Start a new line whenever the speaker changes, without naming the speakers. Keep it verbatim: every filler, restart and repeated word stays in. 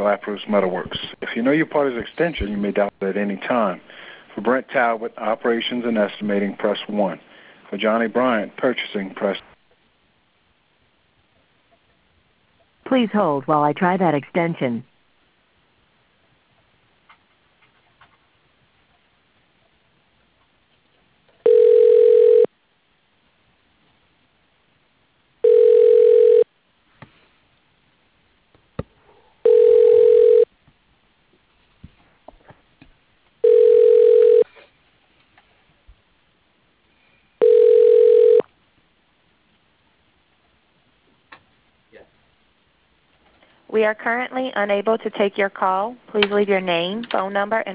Lapros Metalworks. If you know your party's extension, you may dial it at any time. For Brent Talbot, Operations and Estimating, press one. For Johnny Bryant, Purchasing, press two.
Please hold while I try that extension.
We are currently unable to take your call. Please leave your name, phone number, and